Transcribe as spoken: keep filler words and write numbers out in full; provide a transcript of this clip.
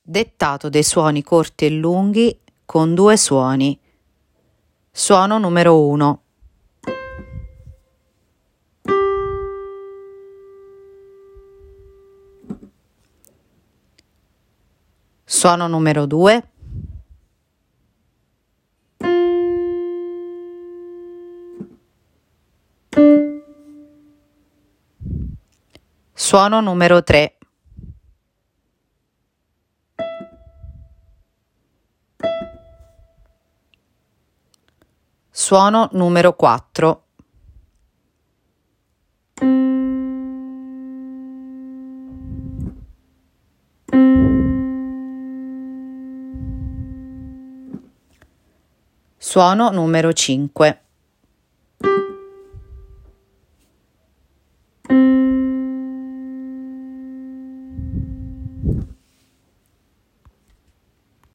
dettato dei suoni corti e lunghi con due suoni. Suono numero uno. Suono numero due. Suono numero tre. Suono numero quattro. Suono numero cinque.